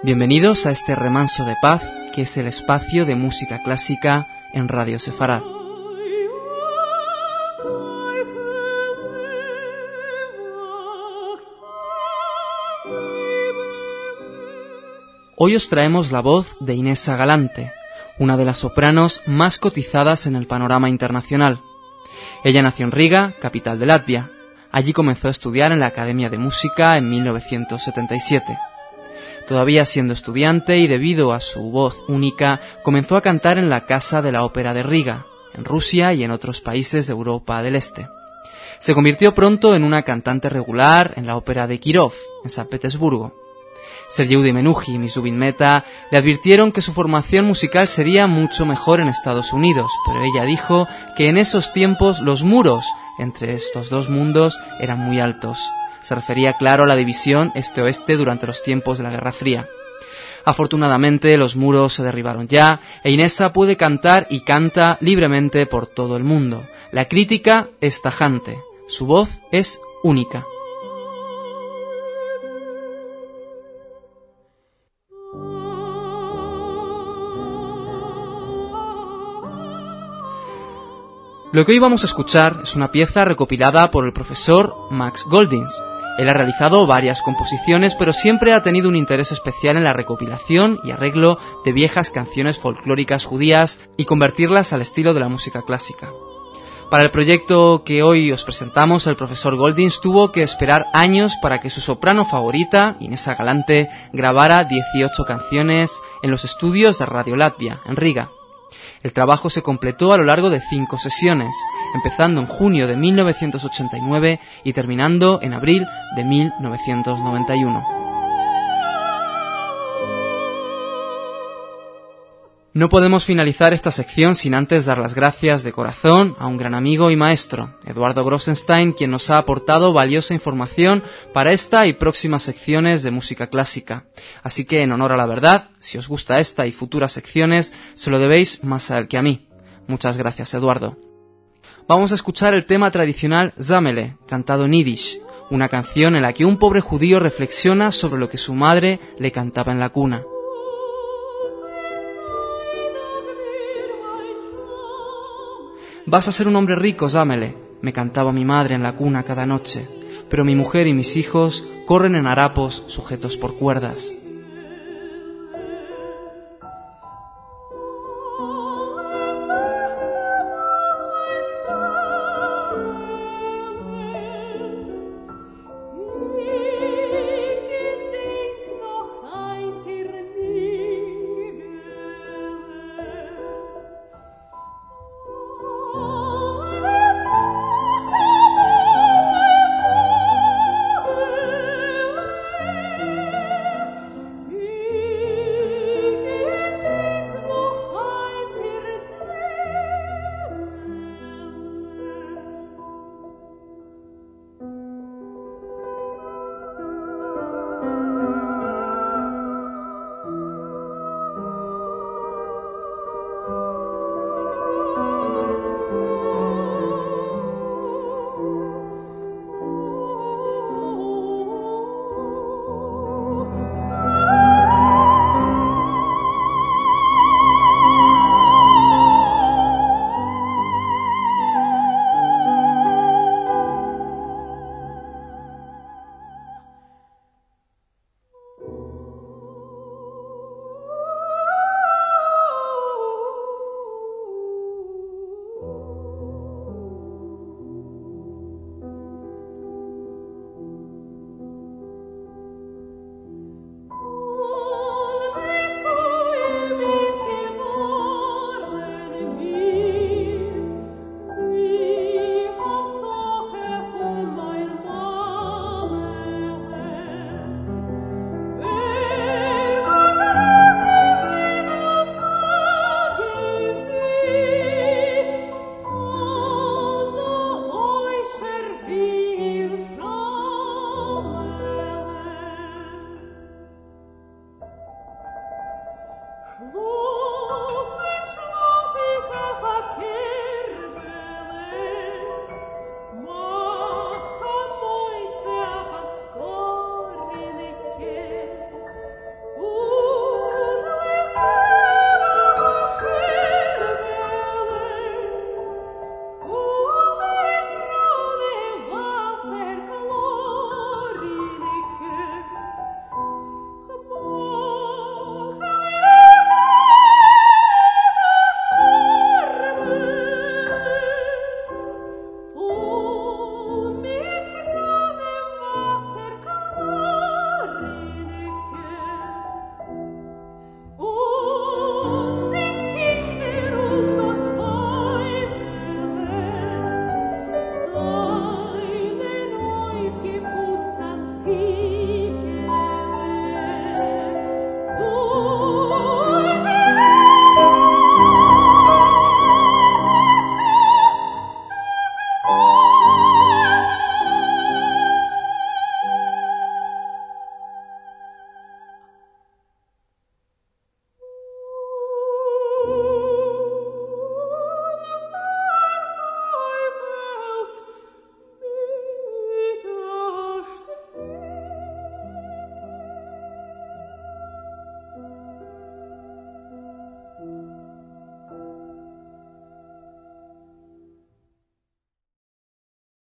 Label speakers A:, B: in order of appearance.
A: Bienvenidos a este remanso de paz, que es el espacio de música clásica en Radio Sefarad. Hoy os traemos la voz de Inesa Galante, una de las sopranos más cotizadas en el panorama internacional. Ella nació en Riga, capital de Latvia. Allí comenzó a estudiar en la Academia de Música en 1977. Todavía siendo estudiante y debido a su voz única, comenzó a cantar en la Casa de la Ópera de Riga, en Rusia y en otros países de Europa del Este. Se convirtió pronto en una cantante regular en la Ópera de Kirov, en San Petersburgo. Sergei Menuhin y Mizubin Mehta le advirtieron que su formación musical sería mucho mejor en Estados Unidos, pero ella dijo que en esos tiempos los muros entre estos dos mundos eran muy altos. Se refería, claro, a la división este-oeste durante los tiempos de la Guerra Fría. Afortunadamente, los muros se derribaron ya, e Inesa puede cantar y canta libremente por todo el mundo. La crítica es tajante, su voz es única. Lo que hoy vamos a escuchar es una pieza recopilada por el profesor Max Goldins. Él ha realizado varias composiciones, pero siempre ha tenido un interés especial en la recopilación y arreglo de viejas canciones folclóricas judías y convertirlas al estilo de la música clásica. Para el proyecto que hoy os presentamos, el profesor Goldins tuvo que esperar años para que su soprano favorita, Inesa Galante, grabara 18 canciones en los estudios de Radio Latvia, en Riga. El trabajo se completó a lo largo de 5 sesiones, empezando en junio de 1989 y terminando en abril de 1991. No podemos finalizar esta sección sin antes dar las gracias de corazón a un gran amigo y maestro, Eduardo Grossenstein, quien nos ha aportado valiosa información para esta y próximas secciones de música clásica. Así que, en honor a la verdad, si os gusta esta y futuras secciones, se lo debéis más a él que a mí. Muchas gracias, Eduardo. Vamos a escuchar el tema tradicional Zamele, cantado en yiddish, una canción en la que un pobre judío reflexiona sobre lo que su madre le cantaba en la cuna. Vas a ser un hombre rico, Zamele, me cantaba mi madre en la cuna cada noche, pero mi mujer y mis hijos corren en harapos sujetos por cuerdas.